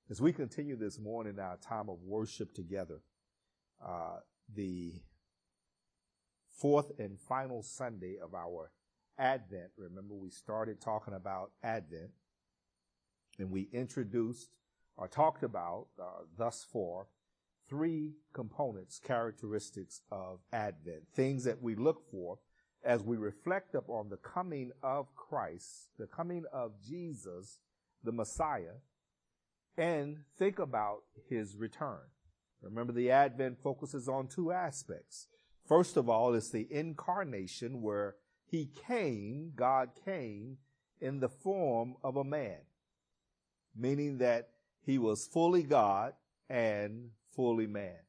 As we continue this morning our time of worship together, the fourth and final Sunday of our Advent. Remember, we started talking about Advent, and we introduced or talked about thus far three components, characteristics of Advent, things that we look for as we reflect upon the coming of Christ, the coming of Jesus, the Messiah, and think about his return. Remember, the Advent focuses on two aspects. First of all, it's the incarnation, where he came, God came in the form of a man, meaning that he was fully God and fully man.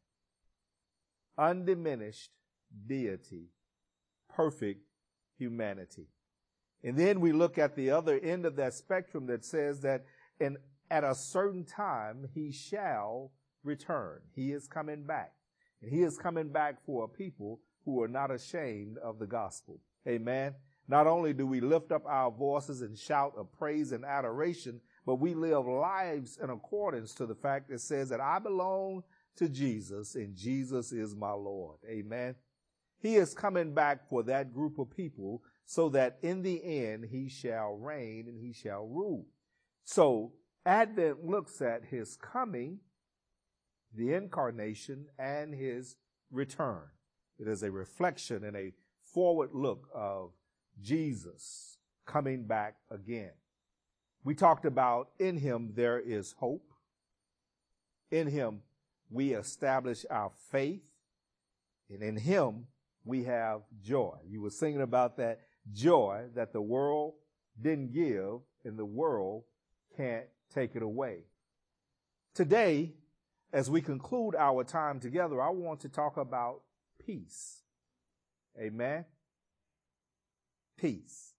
Undiminished deity, perfect humanity. And then we look at the other end of that spectrum that says that at a certain time he shall return. He is coming back. And he is coming back for a people who are not ashamed of the gospel. Amen. Not only do we lift up our voices and shout of praise and adoration, but we live lives in accordance to the fact that says that I belong to Jesus and Jesus is my Lord. Amen. He is coming back for that group of people so that in the end he shall reign and he shall rule. So Advent looks at his coming, the incarnation, and his return. It is a reflection and a forward look of Jesus coming back again. We talked about in him there is hope. In him we establish our faith. And in him we have joy. You were singing about that joy that the world didn't give and the world can't take it away. Today, as we conclude our time together, I want to talk about peace. Amen. Peace.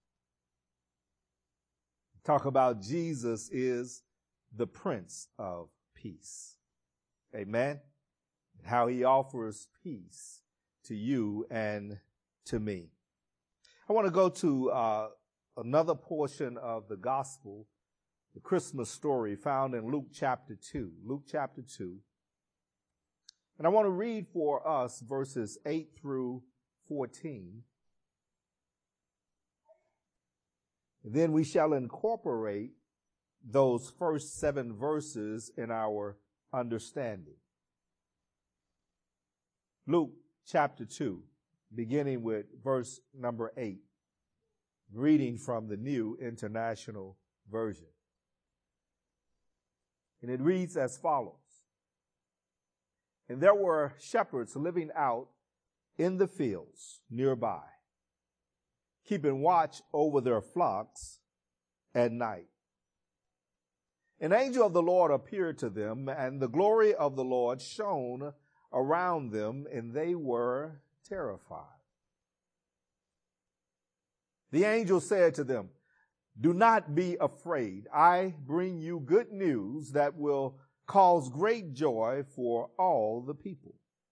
Talk about Jesus is the Prince of Peace. Amen. How he offers peace to you and to me. I want to go to another portion of the gospel, the Christmas story found in Luke chapter 2. Luke chapter 2. And I want to read for us verses 8 through 14. Then we shall incorporate those first 7 verses in our understanding. Luke chapter 2, beginning with verse number 8, reading from the New International Version. And it reads as follows. And there were shepherds living out in the fields nearby, keeping watch over their flocks at night. An angel of the Lord appeared to them, and the glory of the Lord shone around them, and they were terrified. The angel said to them, "Do not be afraid. I bring you good news that will cause great joy for all the people.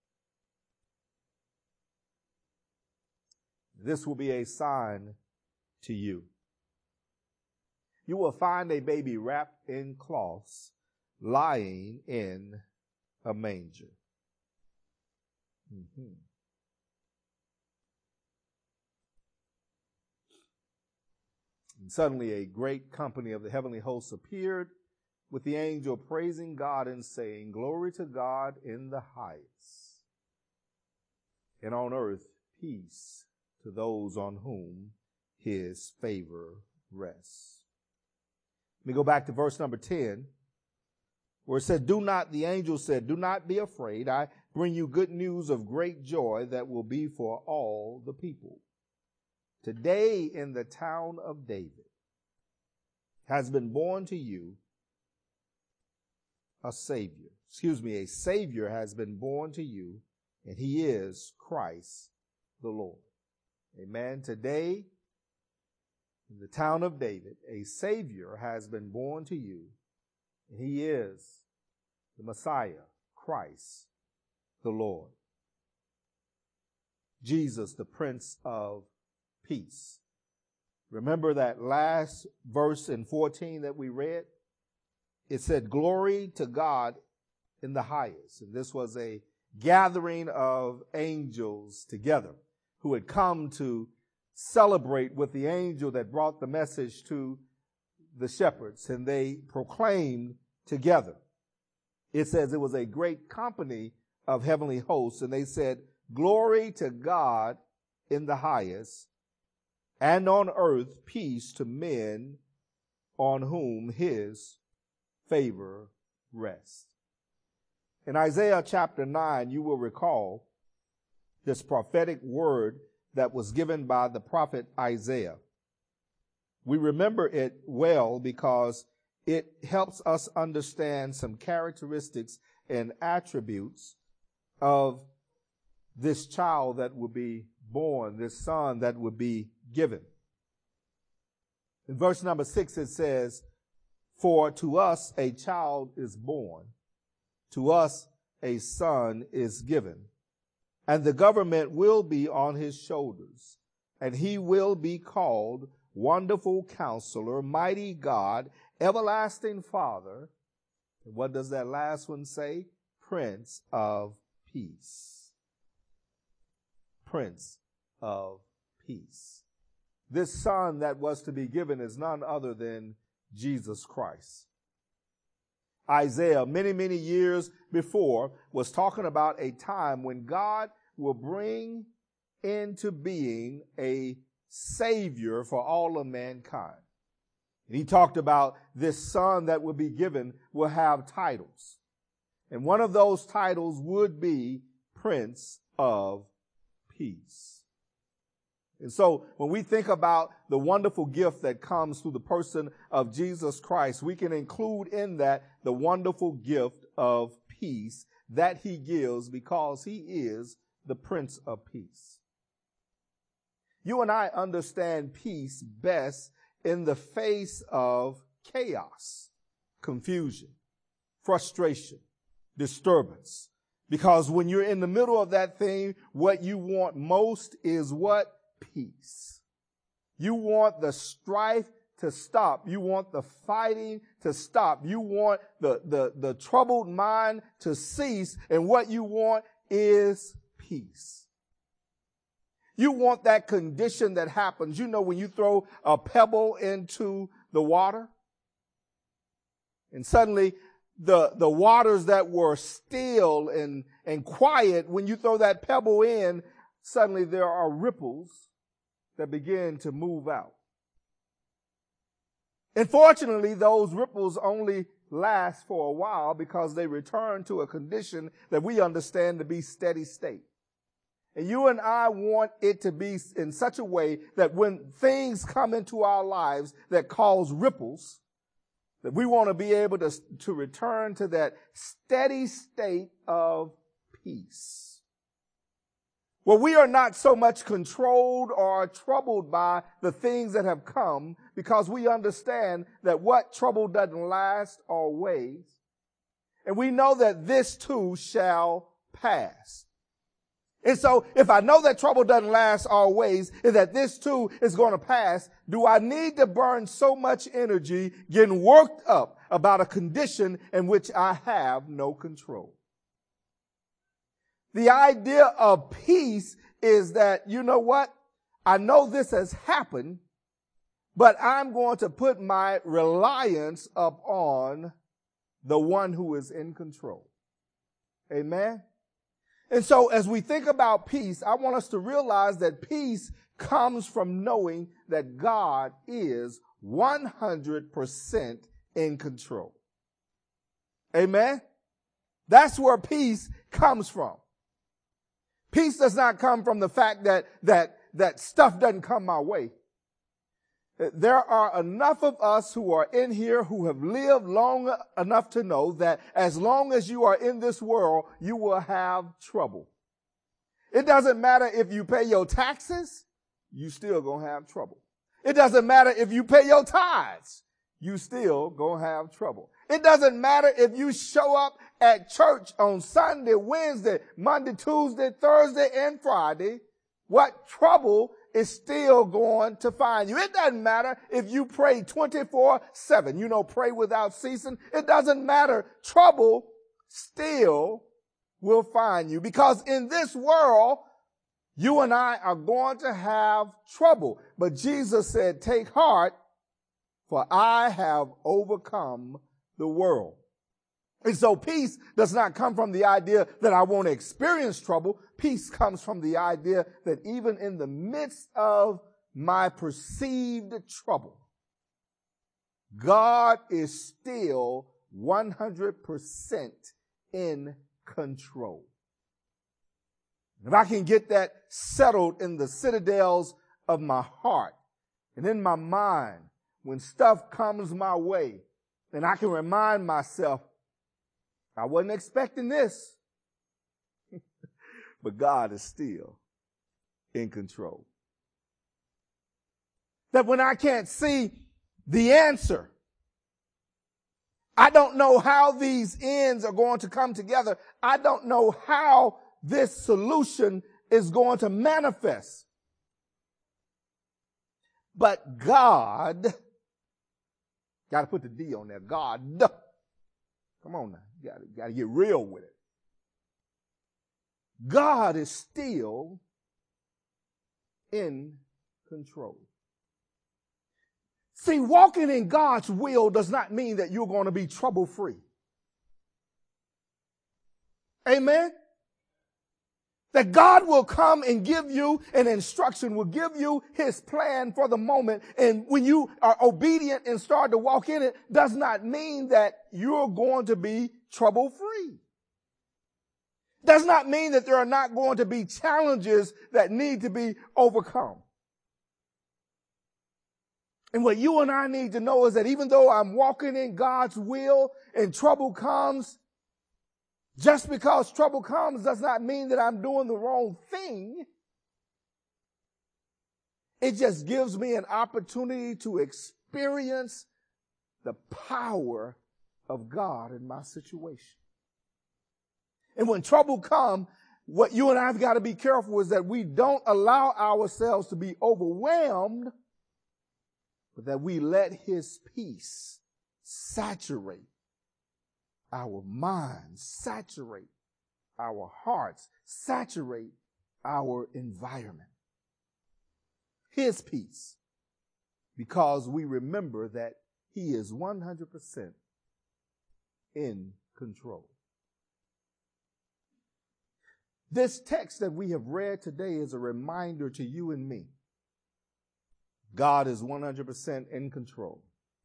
This will be a sign to you. You will find a baby wrapped in cloths, lying in a manger." And suddenly a great company of the heavenly hosts appeared with the angel, praising God and saying, "Glory to God in the highest, and on earth peace to those on whom his favor rests." Let me go back to verse number 10, where it said, the angel said, "Do not be afraid. I bring you good news of great joy that will be for all the people. Today in the town of David has been born to you a Savior. A Savior has been born to you, and he is Christ the Lord." Amen. Today in the town of David, a Savior has been born to you, and he is the Messiah, Christ the Lord. Jesus, the Prince of Peace. Remember that last verse in 14 that we read? it said, glory to God in the highest. And this was a gathering of angels together who had come to celebrate with the angel that brought the message to the shepherds, and they proclaimed together. It says it was a great company of heavenly hosts, and they said, glory to God in the highest, and on earth peace to men on whom his favor rests. In Isaiah chapter 9, you will recall this prophetic word that was given by the prophet Isaiah. We remember it well because it helps us understand some characteristics and attributes of this child that will be born, this son that would be given. In verse number 6, it says, for to us a child is born, to us a son is given, and the government will be on his shoulders, and he will be called Wonderful Counselor, Mighty God, Everlasting Father. And what does that last one say? Prince of Peace. Prince of Peace. This son that was to be given is none other than Jesus Christ. Isaiah, many, many years before, was talking about a time when God will bring into being a Savior for all of mankind. And he talked about this son that will be given will have titles. And one of those titles would be Prince of Peace. And so when we think about the wonderful gift that comes through the person of Jesus Christ, we can include in that the wonderful gift of peace that he gives because he is the Prince of Peace. You and I understand peace best in the face of chaos, confusion, frustration, disturbance. Because when you're in the middle of that thing, what you want most is what? Peace. You want the strife to stop. You want the fighting to stop. You want the troubled mind to cease. And what you want is peace. You want that condition that happens. You know, when you throw a pebble into the water and suddenly the waters that were still and quiet, when you throw that pebble in, suddenly there are ripples that begin to move out. Unfortunately, those ripples only last for a while because they return to a condition that we understand to be steady state. And you and I want it to be in such a way that when things come into our lives that cause ripples, that we want to be able to return to that steady state of peace. Well, we are not so much controlled or troubled by the things that have come because we understand that what trouble doesn't last always. And we know that this too shall pass. And so if I know that trouble doesn't last always and that this too is going to pass, do I need to burn so much energy getting worked up about a condition in which I have no control? The idea of peace is that, you know what? I know this has happened, but I'm going to put my reliance upon the one who is in control. Amen? And so as we think about peace, I want us to realize that peace comes from knowing that God is 100% in control. Amen? That's where peace comes from. Peace does not come from the fact that stuff doesn't come my way. There are enough of us who are in here who have lived long enough to know that as long as you are in this world, you will have trouble. It doesn't matter if you pay your taxes, you still gonna have trouble. It doesn't matter if you pay your tithes, you still gonna have trouble. It doesn't matter if you show up at church on Sunday, Wednesday, Monday, Tuesday, Thursday, and Friday. What trouble is still going to find you. It doesn't matter if you pray 24/7, pray without ceasing. It doesn't matter. Trouble still will find you, because in this world, you and I are going to have trouble. But Jesus said, take heart, for I have overcome the world. And so peace does not come from the idea that I won't experience trouble. Peace comes from the idea that even in the midst of my perceived trouble, God is still 100% in control. If I can get that settled in the citadels of my heart and in my mind, when stuff comes my way, then I can remind myself, I wasn't expecting this, but God is still in control. That when I can't see the answer, I don't know how these ends are going to come together. I don't know how this solution is going to manifest. But God, got to put the D on there, God, come on now, you got to get real with it. God is still in control. See, walking in God's will does not mean that you're going to be trouble-free. Amen? That God will come and give you an instruction, will give you his plan for the moment. And when you are obedient and start to walk in it, does not mean that you're going to be trouble-free. Does not mean that there are not going to be challenges that need to be overcome. And what you and I need to know is that even though I'm walking in God's will and trouble comes, just because trouble comes does not mean that I'm doing the wrong thing. It just gives me an opportunity to experience the power of God in my situation. And when trouble comes, what you and I have got to be careful is that we don't allow ourselves to be overwhelmed, but that we let his peace saturate our minds, saturate our hearts, saturate our environment. His peace, because we remember that he is 100% in control. This text that we have read today is a reminder to you and me. God is 100% in control.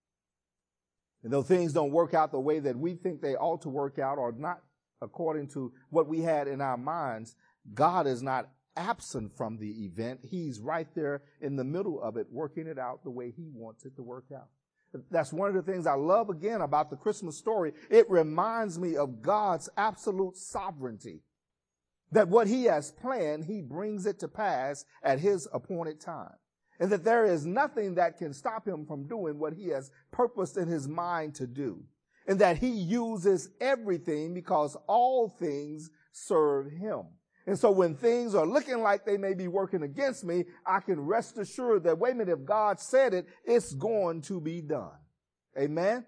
And though things don't work out the way that we think they ought to work out, or not according to what we had in our minds, God is not absent from the event. He's right there in the middle of it, working it out the way he wants it to work out. That's one of the things I love again about the Christmas story. It reminds me of God's absolute sovereignty. That what he has planned, he brings it to pass at his appointed time. And that there is nothing that can stop him from doing what he has purposed in his mind to do. And that he uses everything because all things serve him. And so when things are looking like they may be working against me, I can rest assured that, wait a minute, if God said it, it's going to be done. Amen?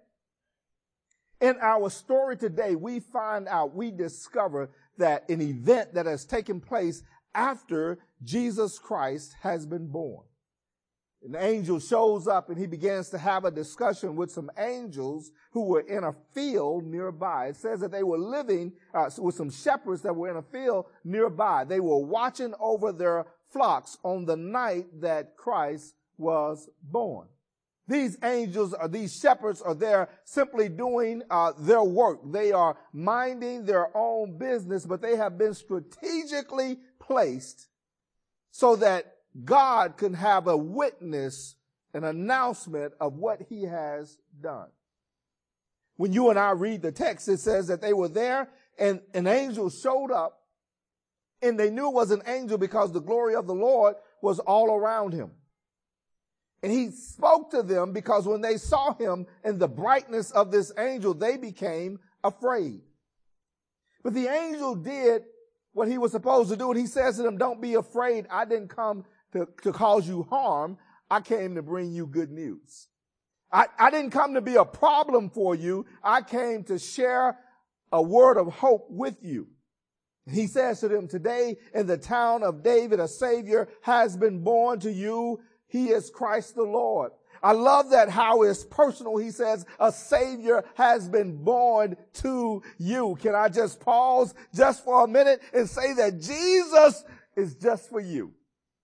In our story today, we discover that an event that has taken place after Jesus Christ has been born. An angel shows up and he begins to have a discussion with some angels who were in a field nearby. It says that they were living with some shepherds that were in a field nearby. They were watching over their flocks on the night that Christ was born. These angels or these shepherds are there simply doing their work. They are minding their own business, but they have been strategically placed so that God can have a witness, an announcement of what he has done. When you and I read the text, it says that they were there and an angel showed up, and they knew it was an angel because the glory of the Lord was all around him. And he spoke to them because when they saw him and the brightness of this angel, they became afraid. But the angel did what he was supposed to do, and he says to them, don't be afraid. I didn't come to cause you harm. I came to bring you good news. I didn't come to be a problem for you. I came to share a word of hope with you. He says to them, today in the town of David, a Savior has been born to you. He is Christ the Lord. I love that how it's personal. He says, a Savior has been born to you. Can I just pause just for a minute and say that Jesus is just for you?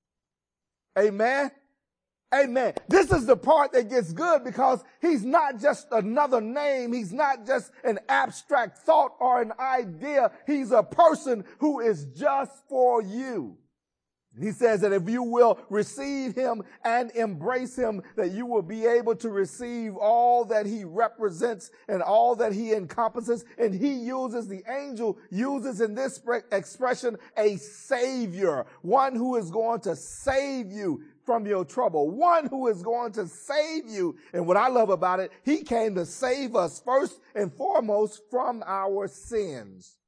Amen. Amen. This is the part that gets good because he's not just another name. He's not just an abstract thought or an idea. He's a person who is just for you. He says that if you will receive him and embrace him, that you will be able to receive all that he represents and all that he encompasses. And the angel uses in this expression a savior, one who is going to save you from your trouble, one who is going to save you. And what I love about it, he came to save us first and foremost from our sins.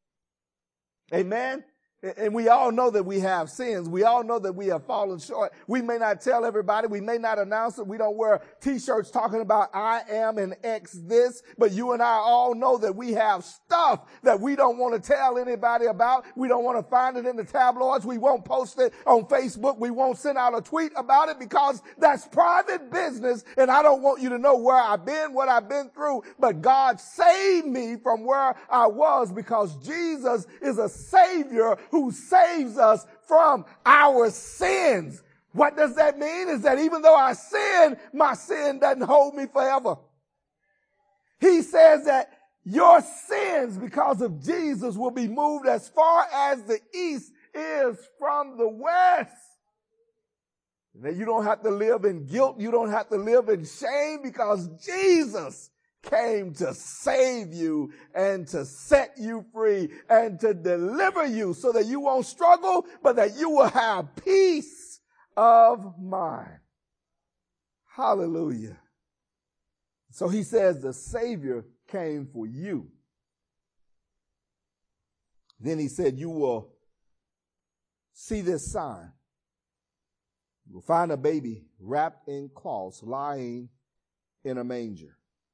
Amen. And we all know that we have sins. We all know that we have fallen short. We may not tell everybody. We may not announce it. We don't wear t-shirts talking about I am an ex this, but you and I all know that we have stuff that we don't want to tell anybody about. We don't want to find it in the tabloids. We won't post it on Facebook. We won't send out a tweet about it because that's private business. And I don't want you to know where I've been, what I've been through. But God saved me from where I was because Jesus is a Savior who saves us from our sins. What does that mean? Is that even though I sin, my sin doesn't hold me forever. He says that your sins because of Jesus will be moved as far as the east is from the west. And that you don't have to live in guilt. You don't have to live in shame because Jesus came to save you and to set you free and to deliver you so that you won't struggle, but that you will have peace of mind. Hallelujah. So he says the Savior came for you. Then he said, you will see this sign. You will find a baby wrapped in cloths lying in a manger.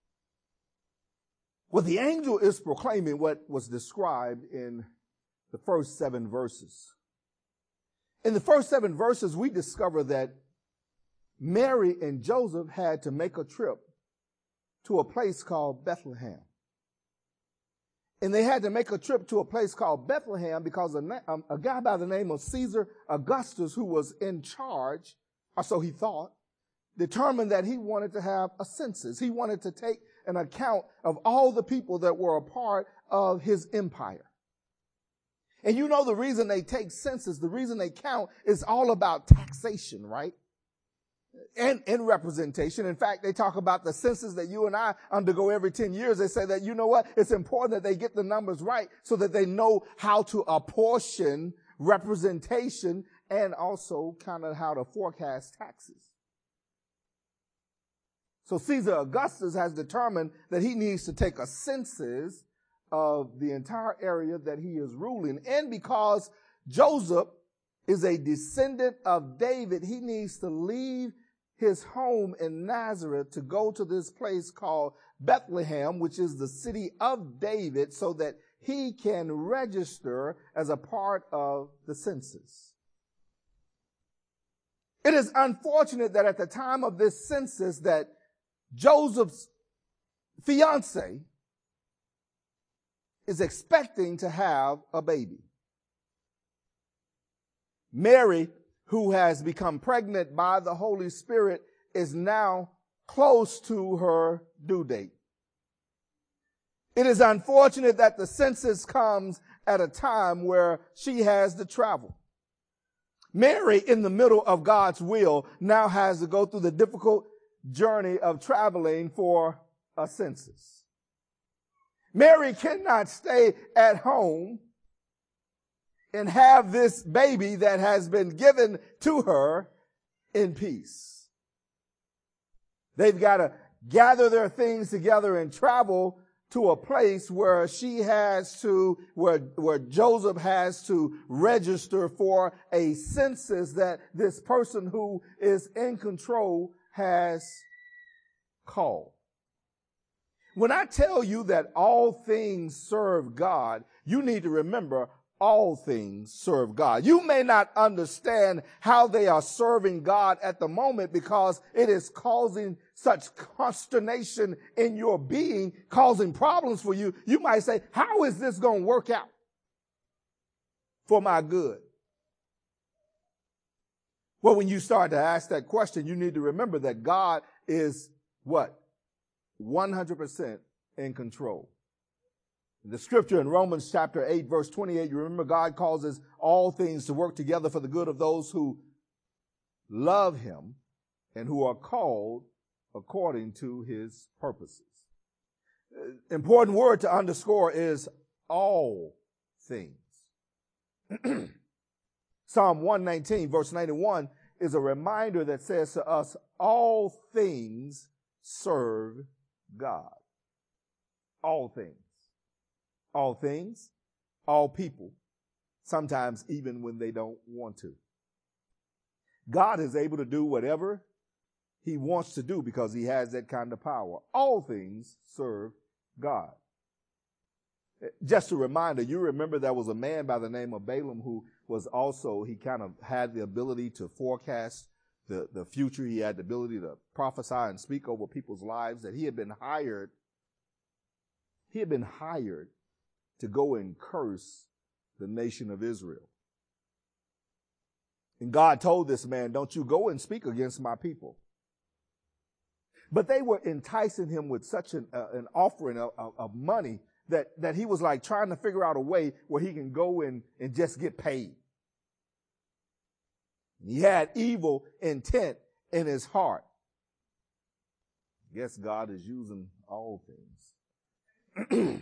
Well, the angel is proclaiming what was described in the first 7 verses. In the first 7 verses, we discover that Mary and Joseph had to make a trip to a place called Bethlehem. And they had to make a trip to a place called Bethlehem because a guy by the name of Caesar Augustus, who was in charge, or so he thought, determined that he wanted to have a census. He wanted to take an account of all the people that were a part of his empire. And you know the reason they take census, the reason they count is all about taxation, right? And representation. In fact, they talk about the census that you and I undergo every 10 years. They say that, you know what, it's important that they get the numbers right so that they know how to apportion representation and also kind of how to forecast taxes. So Caesar Augustus has determined that he needs to take a census of the entire area that he is ruling. And because Joseph is a descendant of David, he needs to leave his home in Nazareth to go to this place called Bethlehem, which is the city of David, so that he can register as a part of the census. It is unfortunate that at the time of this census that Joseph's fiance is expecting to have a baby. Mary, who has become pregnant by the Holy Spirit, is now close to her due date. It is unfortunate that the census comes at a time where she has to travel. Mary, in the middle of God's will, now has to go through the difficult journey of traveling for a census. Mary cannot stay at home and have this baby that has been given to her in peace. They've got to gather their things together and travel to a place where where Joseph has to register for a census that this person who is in control has called. When I tell you that all things serve God, you need to remember all things serve God. You may not understand how they are serving God at the moment because it is causing such consternation in your being, causing problems for you. You might say, how is this going to work out for my good? Well, when you start to ask that question, you need to remember that God is what? 100% in control. The scripture in Romans chapter 8, verse 28, you remember God causes all things to work together for the good of those who love him and who are called according to his purposes. Important word to underscore is all things. Psalm 119, verse 91 is a reminder that says to us, all things serve God. All things. All things, all people, sometimes even when they don't want to. God is able to do whatever he wants to do because he has that kind of power. All things serve God. Just a reminder, you remember there was a man by the name of Balaam who was also, he kind of had the ability to forecast the future. He had the ability to prophesy and speak over people's lives, that he had been hired to go and curse the nation of Israel. And God told this man, don't you go and speak against my people. But they were enticing him with such an offering of money that he was like trying to figure out a way where he can go and just get paid. He had evil intent in his heart. I guess God is using all things.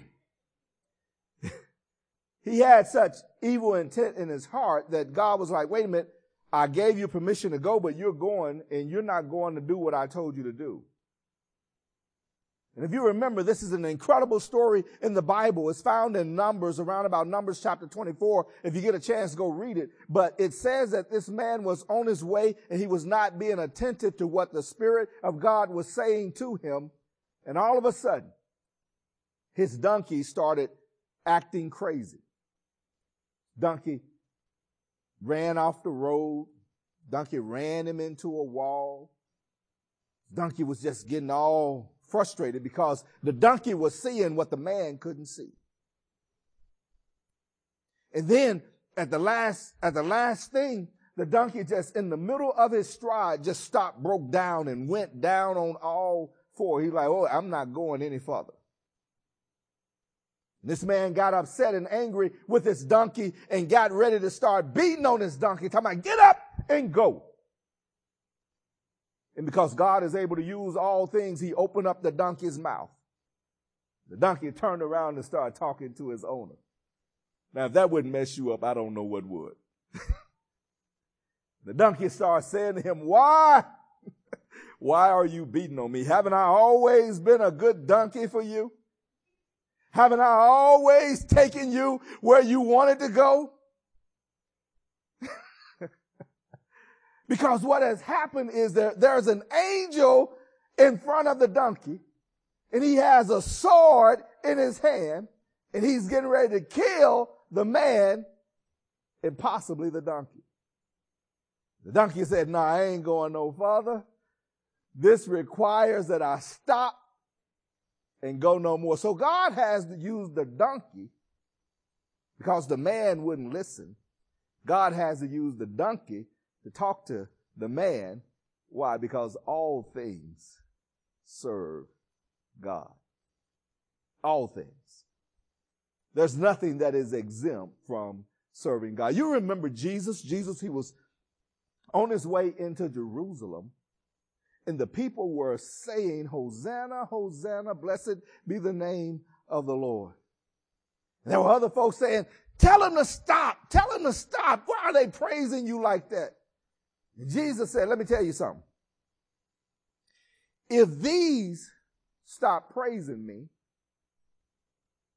He had such evil intent in his heart that God was like, wait a minute, I gave you permission to go, but you're going and you're not going to do what I told you to do. And if you remember, this is an incredible story in the Bible. It's found in Numbers, around about Numbers chapter 24. If you get a chance, go read it. But it says that this man was on his way and he was not being attentive to what the Spirit of God was saying to him. And all of a sudden, his donkey started acting crazy. Donkey ran off the road. Donkey ran him into a wall. Donkey was just getting all frustrated because the donkey was seeing what the man couldn't see. And then at the last thing, the donkey just in the middle of his stride just stopped, broke down, and went down on all four. He's like, oh, I'm not going any further. This man got upset and angry with his donkey and got ready to start beating on his donkey, talking about, get up and go. And because God is able to use all things, he opened up the donkey's mouth. The donkey turned around and started talking to his owner. Now, if that wouldn't mess you up, I don't know what would. The donkey started saying to him, why? Why are you beating on me? Haven't I always been a good donkey for you? Haven't I always taken you where you wanted to go? Because what has happened is there's an angel in front of the donkey, and he has a sword in his hand, and he's getting ready to kill the man and possibly the donkey. The donkey said, no, I ain't going no further. This requires that I stop and go no more. So God has to use the donkey because the man wouldn't listen. God has to use the donkey to talk to the man. Why? Because all things serve God. All things. There's nothing that is exempt from serving God. You remember Jesus. Jesus, he was on his way into Jerusalem, and the people were saying, Hosanna, Hosanna, blessed be the name of the Lord. And there were other folks saying, tell him to stop. Tell him to stop. Why are they praising you like that? And Jesus said, let me tell you something. If these stop praising me,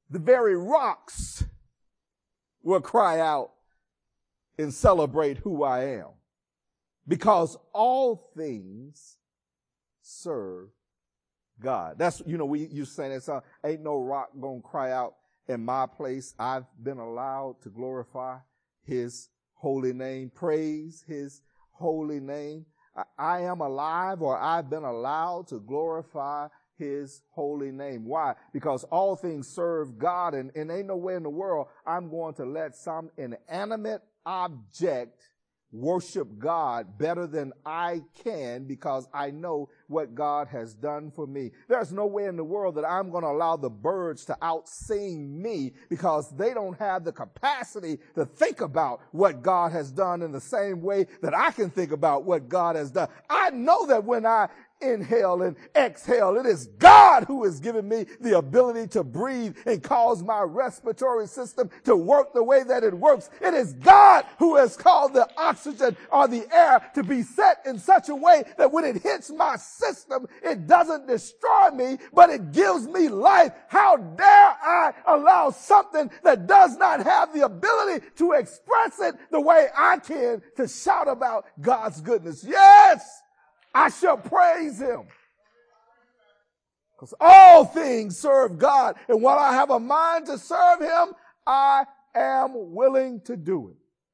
the very rocks will cry out and celebrate who I am. Because all things serve God. That's, you saying that song, ain't no rock gonna cry out in my place. I've been allowed to glorify his holy name, praise his holy name. I am alive, or I've been allowed to glorify his holy name. Why? Because all things serve God, and ain't no way in the world I'm going to let some inanimate object worship God better than I can, because I know what God has done for me. There's no way in the world that I'm going to allow the birds to outsing me, because they don't have the capacity to think about what God has done in the same way that I can think about what God has done. I know that when I inhale and exhale, it is God who has given me the ability to breathe and cause my respiratory system to work the way that it works. It is God who has caused the oxygen or the air to be set in such a way that when it hits my system, it doesn't destroy me, but it gives me life. How dare I allow something that does not have the ability to express it the way I can to shout about God's goodness? Yes! I shall praise him. Because all things serve God. And while I have a mind to serve him, I am willing to do it.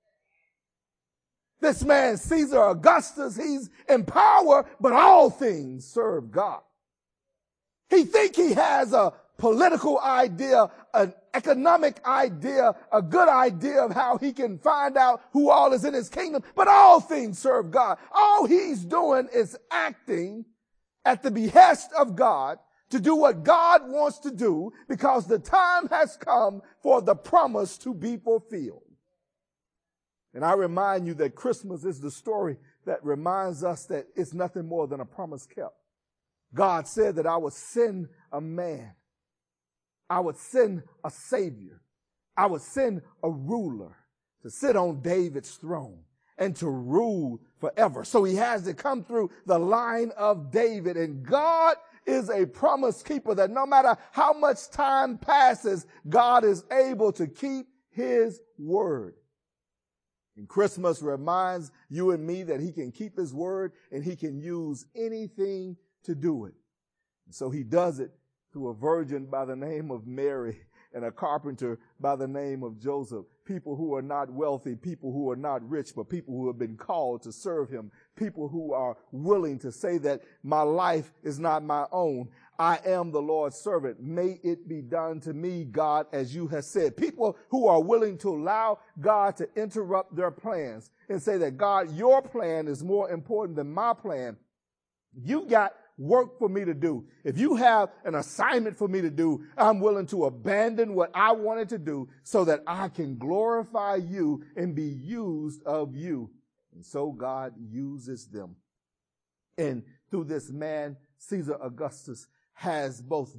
This man, Caesar Augustus, he's in power, but all things serve God. He thinks he has a political idea, an economic idea, a good idea of how he can find out who all is in his kingdom, but all things serve God. All he's doing is acting at the behest of God to do what God wants to do, because the time has come for the promise to be fulfilled. And I remind you that Christmas is the story that reminds us that it's nothing more than a promise kept. God said that I would send a man. I would send a savior. I would send a ruler to sit on David's throne and to rule forever. So he has to come through the line of David. And God is a promise keeper, that no matter how much time passes, God is able to keep his word. And Christmas reminds you and me that he can keep his word, and he can use anything to do it. And so he does it through a virgin by the name of Mary and a carpenter by the name of Joseph. People who are not wealthy, people who are not rich, but people who have been called to serve him. People who are willing to say that my life is not my own. I am the Lord's servant. May it be done to me, God, as you have said. People who are willing to allow God to interrupt their plans and say that, God, your plan is more important than my plan. You got work for me to do. If you have an assignment for me to do, I'm willing to abandon what I wanted to do so that I can glorify you and be used of you. And so God uses them. And through this man, Caesar Augustus has both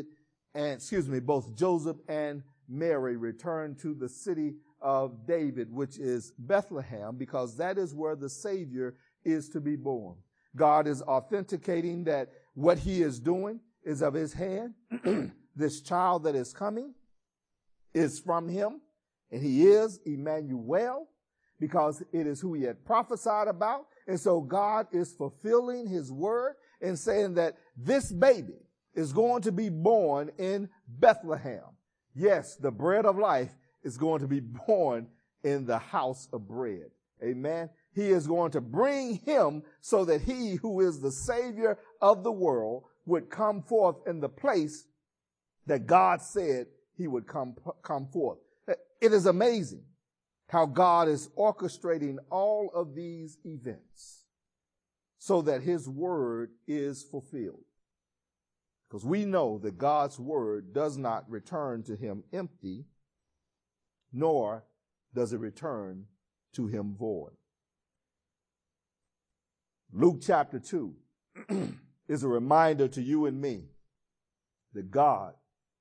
Joseph and Mary return to the city of David, which is Bethlehem, because that is where the Savior is to be born. God is authenticating that what he is doing is of his hand. This child that is coming is from him, and he is Emmanuel, because it is who he had prophesied about. And so God is fulfilling his word and saying that this baby is going to be born in Bethlehem. Yes, the bread of life is going to be born in the house of bread. Amen. He is going to bring him so that he who is the Savior of the world would come forth in the place that God said he would come forth. It is amazing how God is orchestrating all of these events so that his word is fulfilled. Because we know that God's word does not return to him empty, nor does it return to him void. Luke chapter 2 is a reminder to you and me that God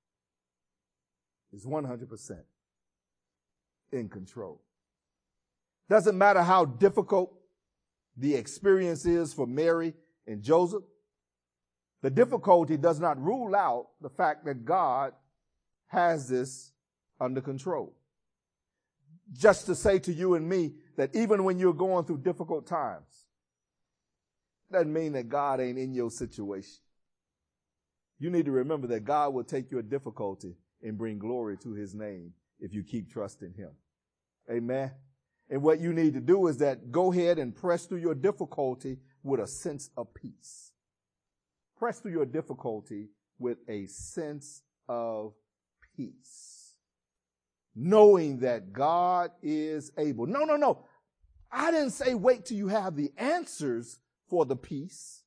is 100% in control. Doesn't matter how difficult the experience is for Mary and Joseph. The difficulty does not rule out the fact that God has this under control. Just to say to you and me that even when you're going through difficult times, doesn't mean that God ain't in your situation. You need to remember that God will take your difficulty and bring glory to his name if you keep trusting him. Amen. And what you need to do is that go ahead and press through your difficulty with a sense of peace. Press through your difficulty with a sense of peace. Knowing that God is able. No. I didn't say wait till you have the answers for the peace.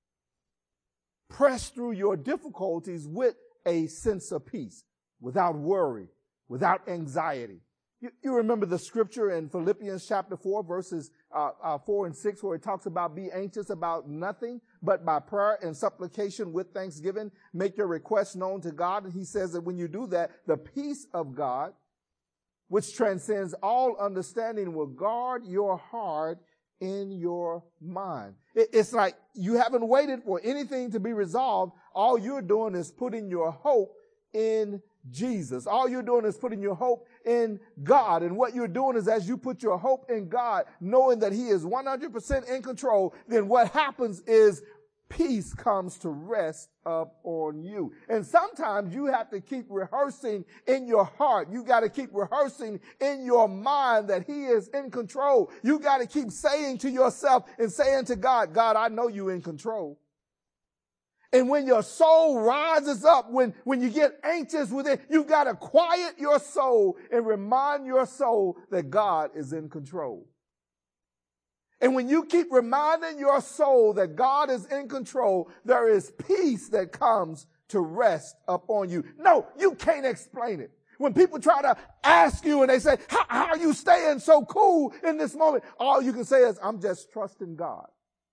Press through your difficulties with a sense of peace, without worry, without anxiety. You remember the scripture in Philippians chapter 4, verses 4 and 6, where it talks about be anxious about nothing, but by prayer and supplication with thanksgiving, make your requests known to God. And he says that when you do that, the peace of God, which transcends all understanding, will guard your heart in your mind. It's like you haven't waited for anything to be resolved. All you're doing is putting your hope in Jesus. All you're doing is putting your hope in God. And what you're doing is as you put your hope in God, knowing that he is 100% in control, then what happens is peace comes to rest up on you. And sometimes you have to keep rehearsing in your heart. You got to keep rehearsing in your mind that he is in control. You got to keep saying to yourself and saying to God, God, I know you're in control. And when your soul rises up, when you get anxious with it, you got to quiet your soul and remind your soul that God is in control. And when you keep reminding your soul that God is in control, there is peace that comes to rest upon you. No, you can't explain it. When people try to ask you and they say, how are you staying so cool in this moment? All you can say is, I'm just trusting God.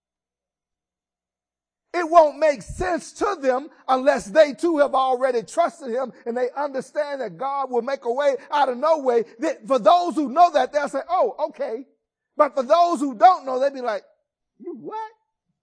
It won't make sense to them unless they too have already trusted him and they understand that God will make a way out of no way. For those who know that, they'll say, oh, okay. But for those who don't know, they'll be like, you what?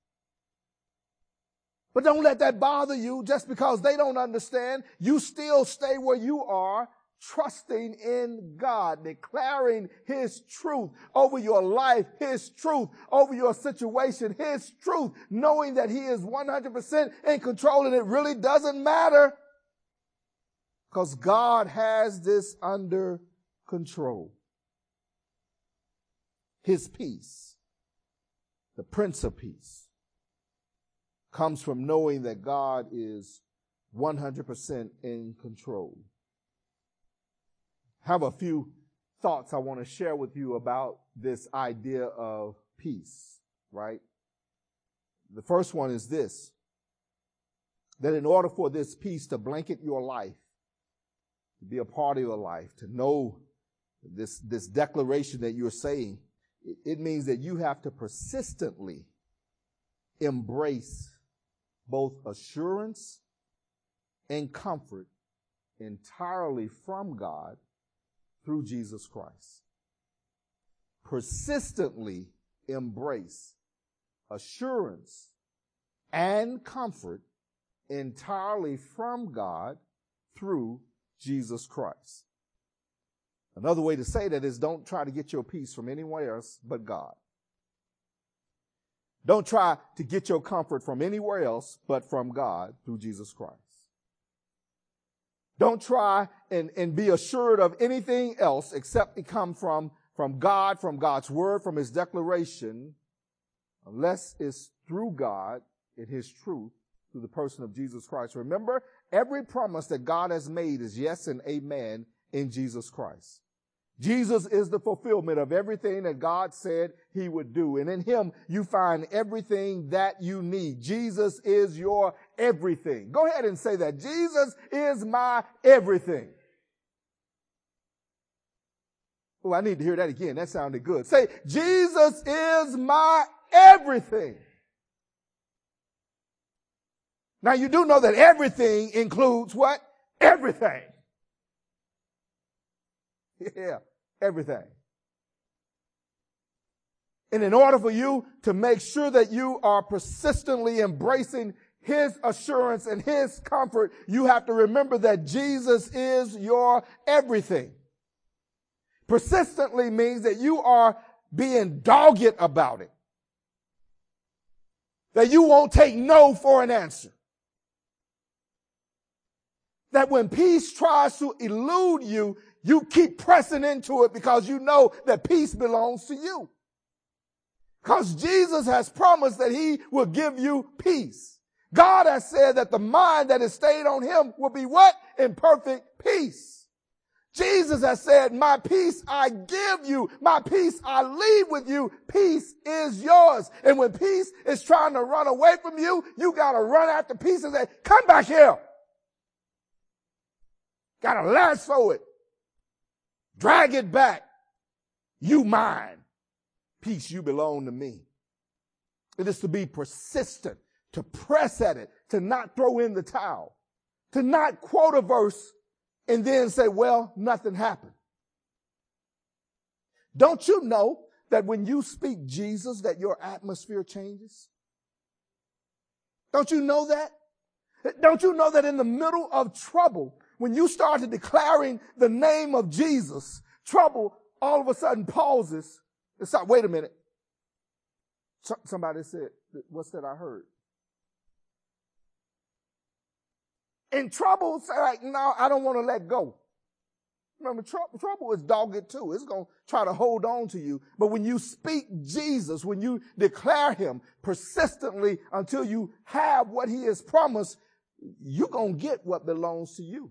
But don't let that bother you just because they don't understand. You still stay where you are, trusting in God, declaring his truth over your life, his truth over your situation, his truth, knowing that he is 100% in control and it really doesn't matter because God has this under control. His peace, the Prince of Peace, comes from knowing that God is 100% in control. I have a few thoughts I want to share with you about this idea of peace, right? The first one is this, that in order for this peace to blanket your life, to be a part of your life, to know this declaration that you're saying, it means that you have to persistently embrace both assurance and comfort entirely from God through Jesus Christ. Persistently embrace assurance and comfort entirely from God through Jesus Christ. Another way to say that is don't try to get your peace from anywhere else but God. Don't try to get your comfort from anywhere else but from God through Jesus Christ. Don't try and be assured of anything else except it come from God, from God's word, from his declaration, unless it's through God in his truth through the person of Jesus Christ. Remember, every promise that God has made is yes and amen in Jesus Christ. Jesus is the fulfillment of everything that God said he would do. And in him, you find everything that you need. Jesus is your everything. Go ahead and say that. Jesus is my everything. Oh, I need to hear that again. That sounded good. Say, Jesus is my everything. Now you do know that everything includes what? Everything. Yeah, everything. And in order for you to make sure that you are persistently embracing his assurance and his comfort, you have to remember that Jesus is your everything. Persistently means that you are being dogged about it. That you won't take no for an answer. That when peace tries to elude you, you keep pressing into it because you know that peace belongs to you. Because Jesus has promised that he will give you peace. God has said that the mind that is stayed on him will be what? In perfect peace. Jesus has said, my peace I give you, my peace I leave with you, peace is yours. And when peace is trying to run away from you, you gotta run after peace and say, come back here. Gotta lasso it. Drag it back. You mine. Peace, you belong to me. It is to be persistent, to press at it, to not throw in the towel, to not quote a verse and then say, well, nothing happened. Don't you know that when you speak Jesus, that your atmosphere changes? Don't you know that? Don't you know that in the middle of trouble, when you started declaring the name of Jesus, trouble all of a sudden pauses. It's like, wait a minute. Somebody said, what's that I heard? In trouble, say like, no, I don't want to let go. Remember, trouble is dogged too. It's going to try to hold on to you. But when you speak Jesus, when you declare him persistently until you have what he has promised, you're going to get what belongs to you.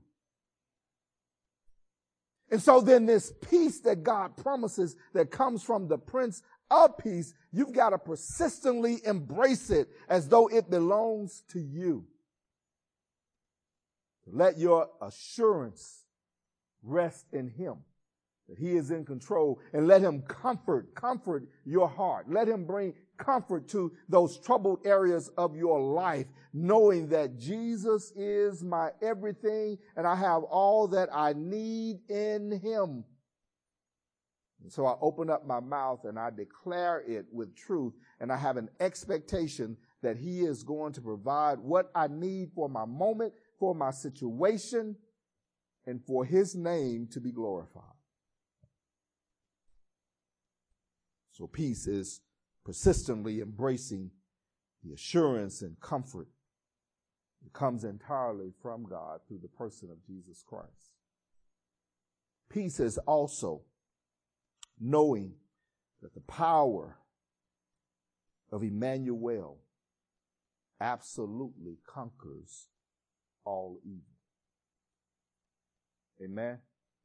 And so then this peace that God promises that comes from the Prince of Peace, you've got to persistently embrace it as though it belongs to you. Let your assurance rest in him, that he is in control, and let him comfort your heart. Let him bring comfort to those troubled areas of your life, knowing that Jesus is my everything and I have all that I need in him. And so I open up my mouth and I declare it with truth, and I have an expectation that he is going to provide what I need for my moment, for my situation, and for his name to be glorified. So peace is persistently embracing the assurance and comfort that comes entirely from God through the person of Jesus Christ. Peace is also knowing that the power of Emmanuel absolutely conquers all evil. Amen.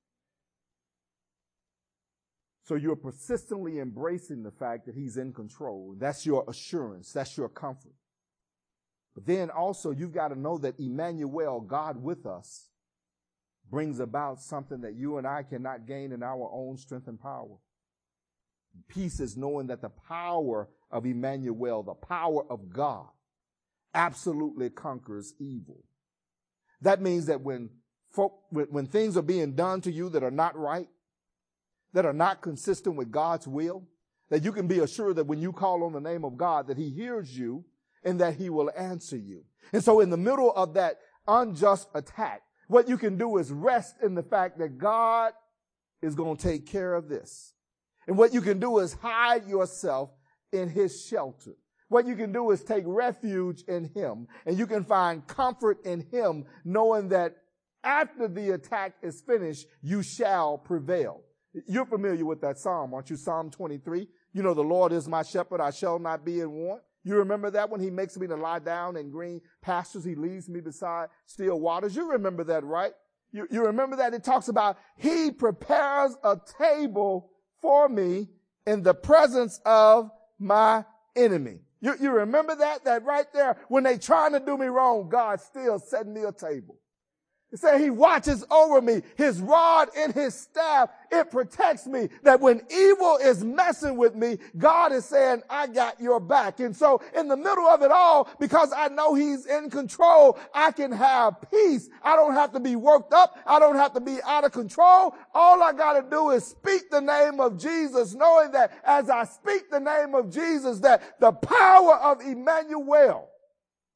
So you're persistently embracing the fact that he's in control. That's your assurance. That's your comfort. But then also you've got to know that Emmanuel, God with us, brings about something that you and I cannot gain in our own strength and power. Peace is knowing that the power of Emmanuel, the power of God, absolutely conquers evil. That means that when things are being done to you that are not right, that are not consistent with God's will, that you can be assured that when you call on the name of God, that he hears you and that he will answer you. And so in the middle of that unjust attack, what you can do is rest in the fact that God is going to take care of this. And what you can do is hide yourself in his shelter. What you can do is take refuge in him, and you can find comfort in him, knowing that after the attack is finished, you shall prevail. You're familiar with that psalm, aren't you? Psalm 23. You know, the Lord is my shepherd, I shall not be in want. You remember that when he makes me to lie down in green pastures, he leads me beside still waters. You remember that, right? You remember that? It talks about he prepares a table for me in the presence of my enemy. You remember that? That right there, when they trying to do me wrong, God still setting me a table. It said he watches over me, his rod and his staff, it protects me. That when evil is messing with me, God is saying, I got your back. And so in the middle of it all, because I know he's in control, I can have peace. I don't have to be worked up. I don't have to be out of control. All I got to do is speak the name of Jesus, knowing that as I speak the name of Jesus, that the power of Emmanuel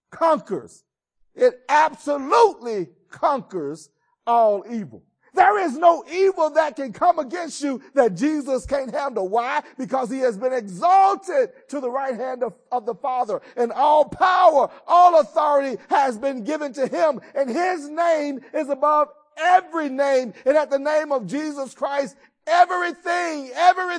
conquers. It absolutely conquers all evil. There is no evil that can come against you that Jesus can't handle. Why? Because he has been exalted to the right hand of the Father, and all power, all authority has been given to him, and his name is above every name. And at the name of Jesus Christ, everything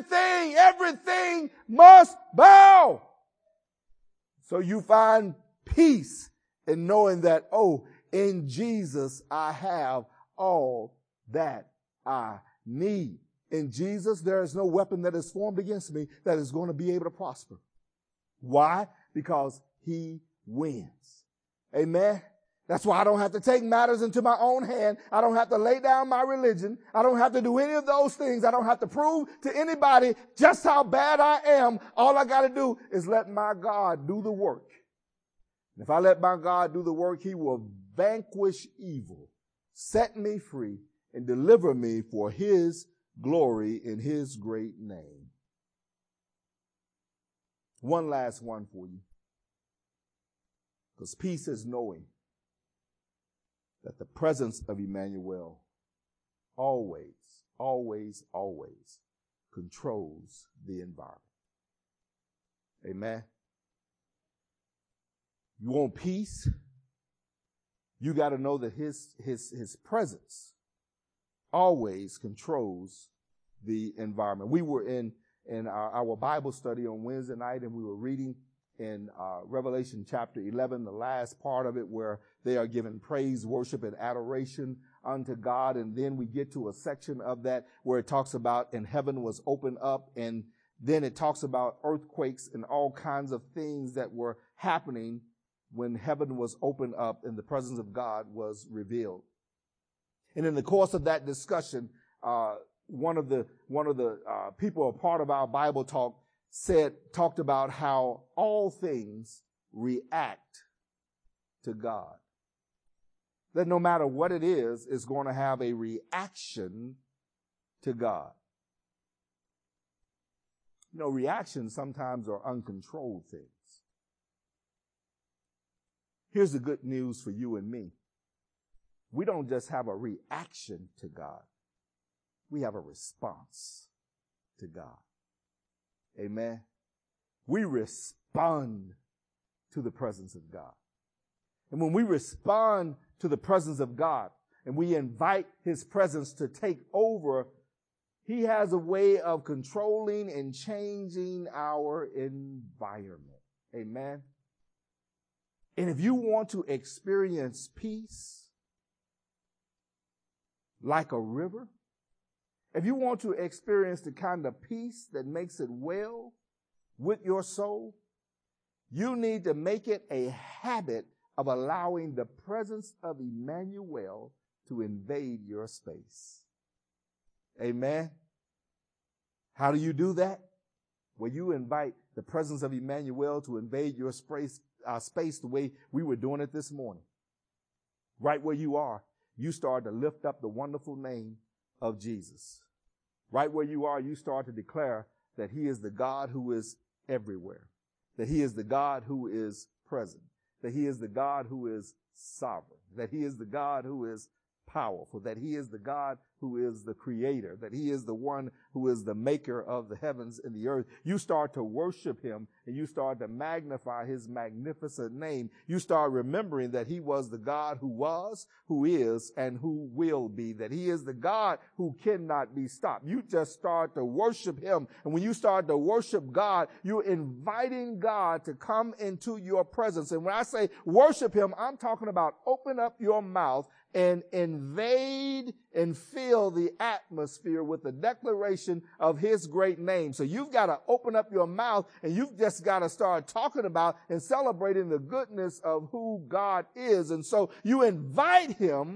must bow. So you find peace in knowing that, oh, in Jesus I have all that I need. In Jesus, there is no weapon that is formed against me that is going to be able to prosper. Why? Because he wins. Amen. That's why I don't have to take matters into my own hand. I don't have to lay down my religion. I don't have to do any of those things. I don't have to prove to anybody just how bad I am. All I got to do is let my God do the work. And if I let my God do the work, he will vanquish evil, set me free, and deliver me for his glory in his great name. One last one for you. Because peace is knowing that the presence of Emmanuel always controls the environment. Amen. You want peace? You got to know that his presence always controls the environment. We were in our Bible study on Wednesday night, and we were reading in Revelation chapter 11, the last part of it, where they are giving praise, worship, and adoration unto God. And then we get to a section of that where it talks about, and heaven was opened up, and then it talks about earthquakes and all kinds of things that were happening when heaven was opened up and the presence of God was revealed. And in the course of that discussion, one of the people, a part of our Bible talk, talked about how all things react to God. That no matter what it is, it's going to have a reaction to God. You know, reactions sometimes are uncontrolled things. Here's the good news for you and me. We don't just have a reaction to God. We have a response to God. Amen. We respond to the presence of God. And when we respond to the presence of God and we invite his presence to take over, he has a way of controlling and changing our environment. Amen. And if you want to experience peace like a river, if you want to experience the kind of peace that makes it well with your soul, you need to make it a habit of allowing the presence of Emmanuel to invade your space. Amen. How do you do that? Well, you invite the presence of Emmanuel to invade your space the way we were doing it this morning. Right where you are, you start to lift up the wonderful name of Jesus. Right where you are, you start to declare that he is the God who is everywhere, that he is the God who is present, that he is the God who is sovereign, that he is the God who is powerful, that he is the God who is the creator, that he is the one who is the maker of the heavens and the earth. You start to worship him and you start to magnify his magnificent name. You start remembering that he was the God who was, who is, and who will be, that he is the God who cannot be stopped. You just start to worship him. And when you start to worship God, you're inviting God to come into your presence. And when I say worship him, I'm talking about open up your mouth and invade and fill the atmosphere with the declaration of his great name. So you've got to open up your mouth and you've just got to start talking about and celebrating the goodness of who God is. And so you invite him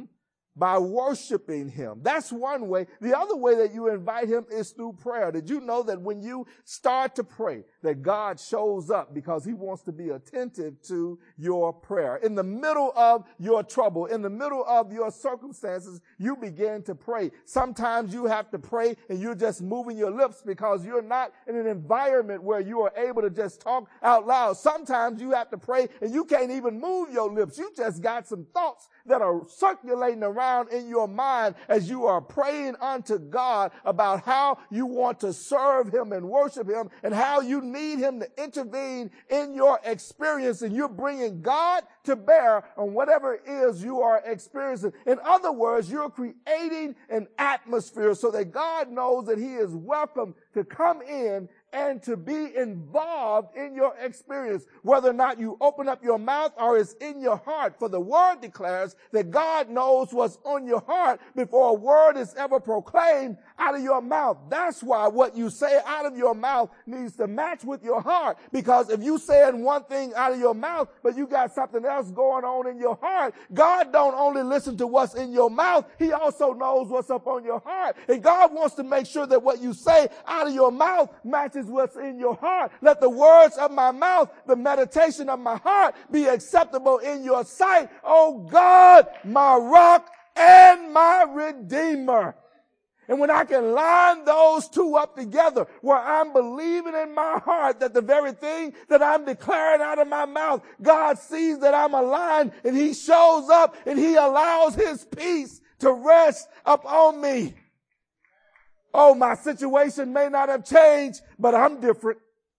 by worshiping him. That's one way. The other way that you invite him is through prayer. Did you know that when you start to pray, that God shows up because he wants to be attentive to your prayer? In the middle of your trouble, in the middle of your circumstances, you begin to pray. Sometimes you have to pray and you're just moving your lips because you're not in an environment where you are able to just talk out loud. Sometimes you have to pray and you can't even move your lips. You just got some thoughts that are circulating around in your mind as you are praying unto God about how you want to serve him and worship him and how you need him to intervene in your experience, and you're bringing God to bear on whatever it is you are experiencing. In other words, you're creating an atmosphere so that God knows that he is welcome to come in and to be involved in your experience, whether or not you open up your mouth or it's in your heart. For the word declares that God knows what's on your heart before a word is ever proclaimed out of your mouth. That's why what you say out of your mouth needs to match with your heart, because if you saying one thing out of your mouth, but you got something else going on in your heart, God don't only listen to what's in your mouth, he also knows what's up on your heart. And God wants to make sure that what you say out of your mouth matches what's in your heart. Let the words of my mouth, the meditation of my heart be acceptable in your sight, O God, my rock and my redeemer. And when I can line those two up together, where I'm believing in my heart that the very thing that I'm declaring out of my mouth, God sees that I'm aligned, and he shows up and he allows his peace to rest upon me. Oh, my situation may not have changed, but I'm different.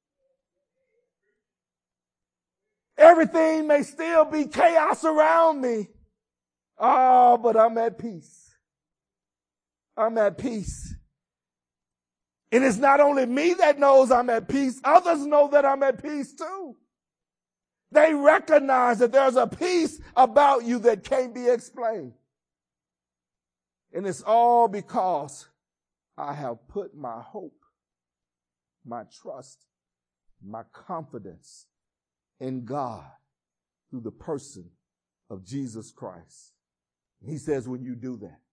Everything may still be chaos around me. Oh, but I'm at peace. I'm at peace. And it's not only me that knows I'm at peace. Others know that I'm at peace too. They recognize that there's a peace about you that can't be explained. And it's all because I have put my hope, my trust, my confidence in God through the person of Jesus Christ. He says when you do that,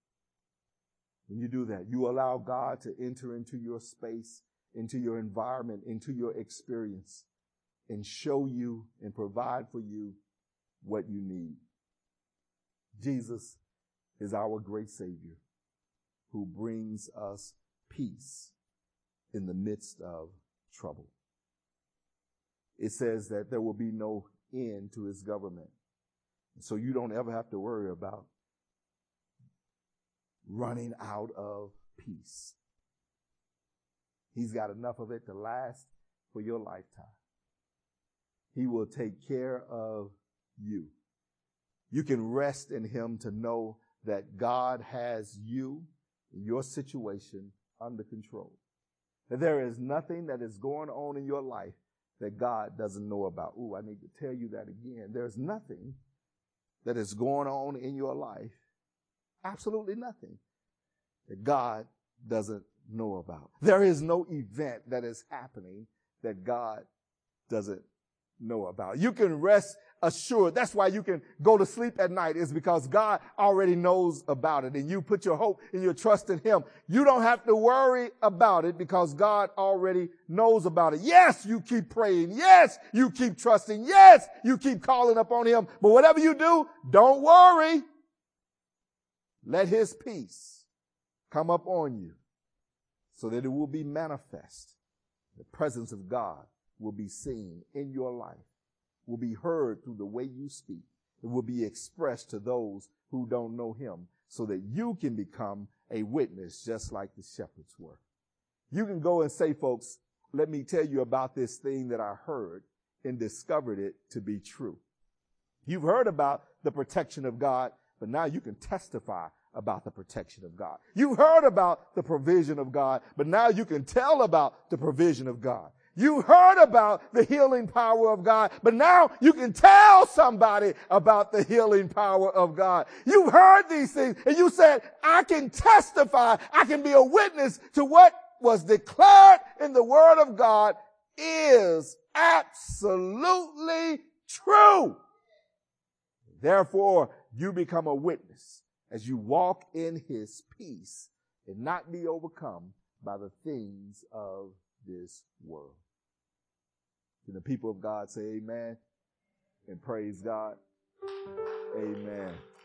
you allow God to enter into your space, into your environment, into your experience, and show you and provide for you what you need. Jesus is our great Savior who brings us peace in the midst of trouble. It says that there will be no end to his government. So you don't ever have to worry about running out of peace. He's got enough of it to last for your lifetime. He will take care of you. You can rest in him to know that God has you, your situation, under control. That there is nothing that is going on in your life that God doesn't know about. Ooh, I need to tell you that again. There's nothing that is going on in your life, absolutely nothing, that God doesn't know about. There is no event that is happening that God doesn't know about. You can rest assured. That's why you can go to sleep at night, is because God already knows about it, and you put your hope and your trust in him. You don't have to worry about it because God already knows about it. Yes, you keep praying. Yes, you keep trusting. Yes, you keep calling upon him. But whatever you do, don't worry. Let his peace come up on you so that it will be manifest. The presence of God will be seen in your life, will be heard through the way you speak. It will be expressed to those who don't know him so that you can become a witness just like the shepherds were. You can go and say, folks, let me tell you about this thing that I heard and discovered it to be true. You've heard about the protection of God, but now you can testify about the protection of God. You've heard about the provision of God, but now you can tell about the provision of God. You heard about the healing power of God, but now you can tell somebody about the healing power of God. You've heard these things and you said, I can testify, I can be a witness to what was declared in the Word of God is absolutely true. Therefore, you become a witness as you walk in his peace and not be overcome by the things of this world. Can the people of God say amen and praise God? Amen.